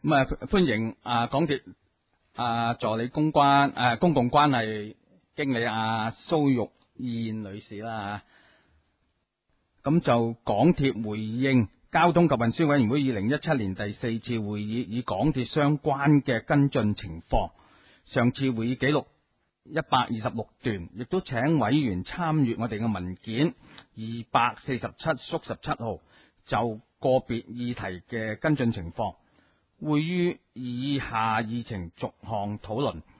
歡迎港鐵助理公共關係經理蘇玉燕女士啦。咁就港鐵回應交通及運輸委員會2017年第4次會議以港鐵相關嘅跟進情況。上次會議記錄126段，亦都請委員參閱我哋嘅文件247縮17號，就個別議題嘅跟進情況，會於以下議程逐項討論。